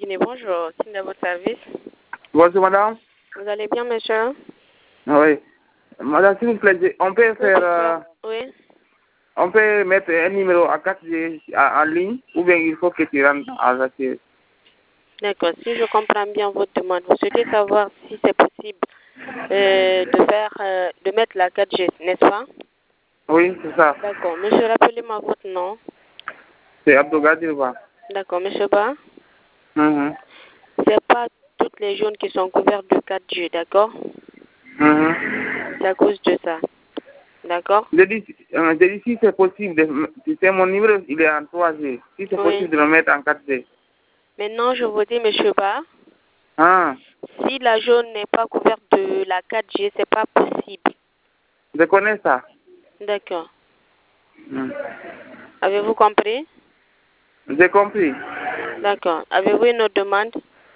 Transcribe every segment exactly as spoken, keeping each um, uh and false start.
Guinée, bonjour. C'est de votre service. Bonjour madame. Vous allez bien, monsieur? Oui. Madame, s'il vous plaît, on peut faire... euh, Oui. on peut mettre un numéro à quatre G en ligne ou bien il faut que tu rentres à la série. D'accord. Si je comprends bien votre demande, vous souhaitez savoir si c'est possible euh, de faire, euh, de mettre la quatre G, n'est-ce pas? Oui, c'est ça. D'accord. Monsieur, rappelez-moi votre nom. C'est Abdougadir Ba. D'accord. Monsieur Ba, Mhm. c'est pas toutes les zones qui sont couvertes de quatre G, d'accord? Mhm. C'est à cause de ça. D'accord? Je dis, euh, je dis si c'est possible, de, si c'est mon numéro, il est en trois G. Si c'est Oui. possible de le mettre en quatre G. Maintenant, je vous dis, monsieur Ba, Ah, si la zone n'est pas couverte de la quatre G, c'est pas possible. je connais ça. D'accord. Mhm. Avez-vous compris? J'ai compris. D'accord. Avez-vous une autre demande?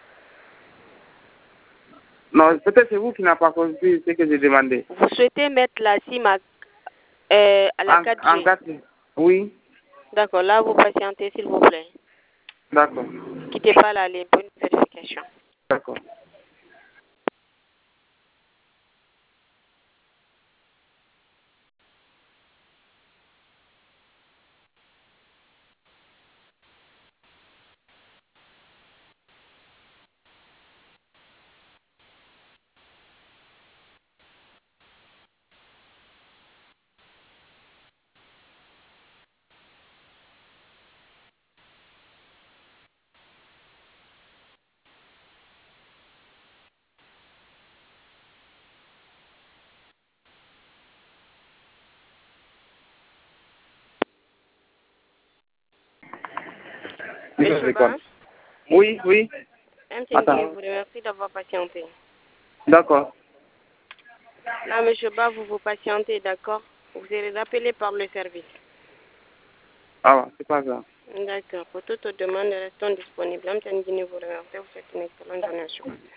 Non, peut-être c'est vous qui n'avez pas compris ce que j'ai demandé. Vous souhaitez mettre la SIM à, euh, à la En, quatre en G? quatre G. Oui, D'accord. Là, vous patientez, s'il vous plaît. d'accord. Quittez pas la ligne pour une vérification. D'accord. Monsieur Ba, Oui, oui. M T N Attends. vous remercie d'avoir patienté. D'accord. Là, monsieur Ba, vous vous patientez, d'accord? Vous serez rappelé par le service. Ah, c'est pas grave. D'accord. Pour toute demande, restons disponibles. M T N vous remercie. Vous souhaite une excellente journée.